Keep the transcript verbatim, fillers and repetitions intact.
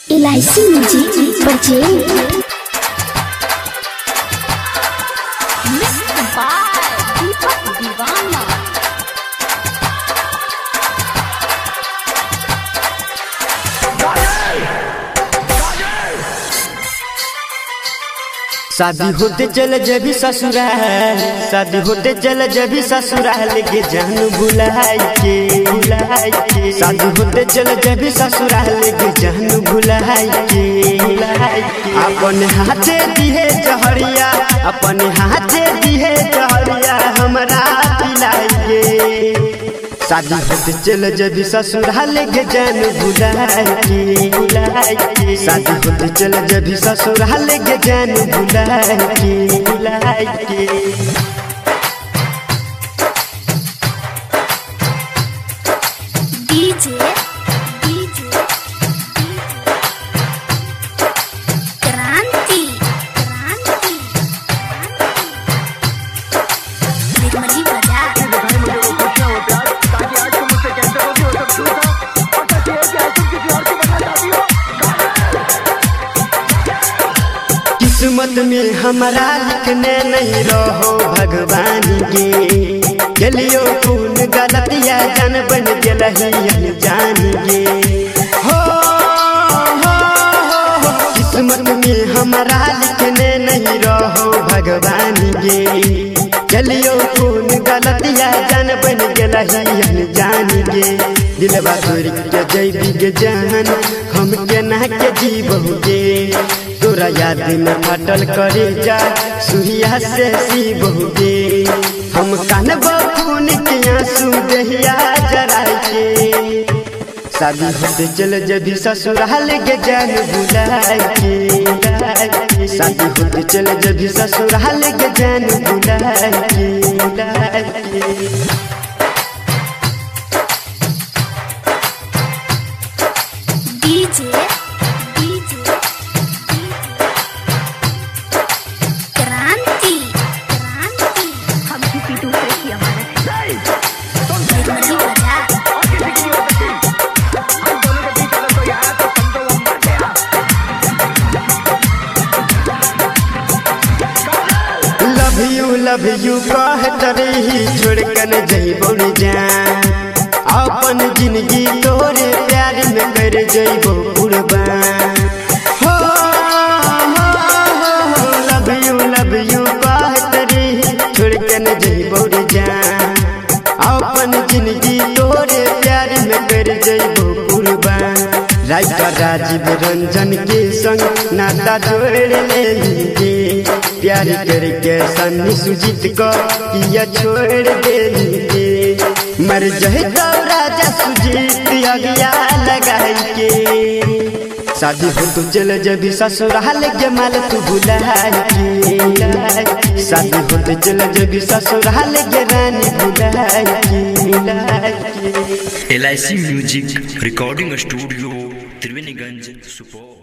L I C music purchase शादी होते चल जभी ससुराल, शादी होते चल जभी ससुराल के जान भुलाई के भुलाई के, शादी होते चल जभी ससुराल के जान भुलाई के भुलाई के। अपन हाथे दिए जहरिया, अपन हाथे दिए जहरिया हमरा पिलाई के। शादी होते चल जभी ससुराल के जान भुलाई के भुलाई के, शादी होते चल जभी ससुराल के जान भुलाई के भुलाई के। डीजे डीजे क्रांति क्रांति निर्मली बाजार। किस्मत में हमारा लिखने नहीं रहो भगवान के, गलियो कौन गलतिया जान बन गलही जान गे हो, हो, हो। किस्मत में हमारा लिखने नहीं रहो भगवान के, गलियो कौन गलतिया जान बन गलही जान गे। दिलवा तोरी के जैबी के जान हम के ना के जीवोगे, तोरा याद में फटल करे जा सुहिया से सीबोगे। हम कानबो खून के आंसू दहिया जराई के, शादी होते चल जभी ससुराल के जान भुलाई के, शादी होते चल जभी ससुराल के जान भुलाई के भुलाई के। डीजे डीजे क्रांति क्रांति हम किसी दूसरे की अमानत है। निर्मली बाजार। लव यू लव यू कहत रही छोड़ कर जइबो न जान, अपन जिंदगी तोरे प्यार में कर जइबो कुर्बान हो, हो, हो। लव यू लव यू कहत रही छोड़ कर जइबो न जान, अपन जिंदगी तोरे प्यार में कर जइबो कुर्बान। राइटर राजीव रंजन के संग नाता जोड़ लेंगे, प्यार करके सन्नी सुजीत को किया छोड़ देंगे। मर जाए तो राजा सुजीत अगिया लगाई के, शादी हो तो चल जभी ससुराल के माल तू भुलाई के, शादी हो तो चल जभी ससुराल के रानी भुलाई के भुलाई के। L I C music recording studio Triveniganj Supaul.